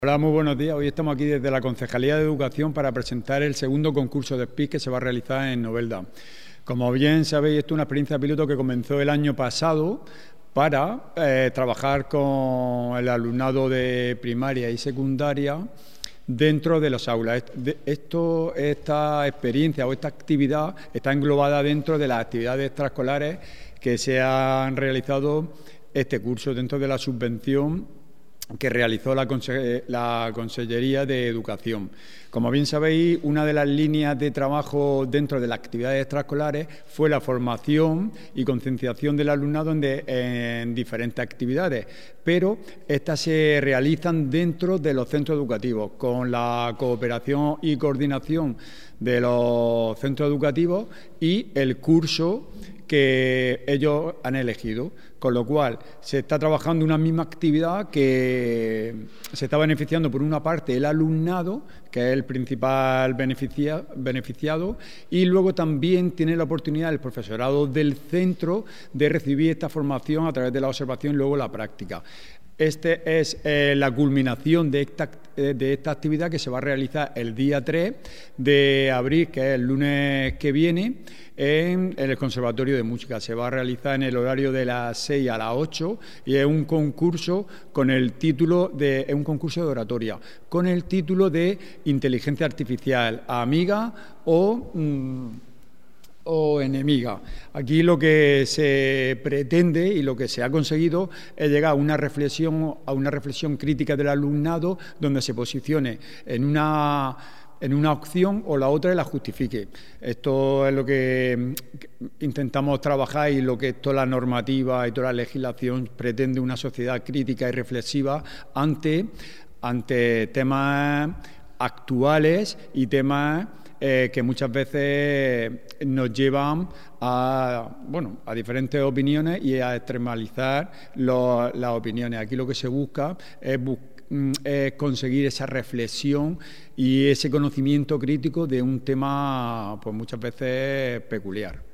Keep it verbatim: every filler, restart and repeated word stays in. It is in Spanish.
Hola, muy buenos días. Hoy estamos aquí desde la Concejalía de Educación para presentar el segundo concurso de P I C que se va a realizar en Novelda. Como bien sabéis, esto es una experiencia piloto que comenzó el año pasado para eh, trabajar con el alumnado de primaria y secundaria dentro de los aulas. Esto, esta experiencia o esta actividad está englobada dentro de las actividades extraescolares que se han realizado este curso dentro de la subvención que realizó la, Conse la Consellería de Educación. Como bien sabéis, una de las líneas de trabajo dentro de las actividades extraescolares fue la formación y concienciación del alumnado en, de, en diferentes actividades, pero estas se realizan dentro de los centros educativos, con la cooperación y coordinación de los centros educativos y el curso que ellos han elegido, con lo cual se está trabajando una misma actividad que se está beneficiando por una parte el alumnado, que es el principal beneficia, beneficiado, y luego también tiene la oportunidad el profesorado del centro de recibir esta formación a través de la observación y luego la práctica. Esta es eh, la culminación de esta, eh, de esta actividad que se va a realizar el día tres de abril, que es el lunes que viene, en, en el Conservatorio de Música. Se va a realizar en el horario de las seis a las ocho y es un concurso con el título de, es un concurso de oratoria, con el título de Inteligencia Artificial, amiga o... Mmm, o enemiga. Aquí lo que se pretende y lo que se ha conseguido es llegar a una reflexión, a una reflexión crítica del alumnado donde se posicione en una, en una opción o la otra y la justifique. Esto es lo que intentamos trabajar y lo que toda la normativa y toda la legislación pretende, una sociedad crítica y reflexiva ante, ante temas actuales y temas Eh, que muchas veces nos llevan a, bueno, a diferentes opiniones y a extremalizar lo, las opiniones. Aquí lo que se busca es, bus es conseguir esa reflexión y ese conocimiento crítico de un tema pues muchas veces peculiar.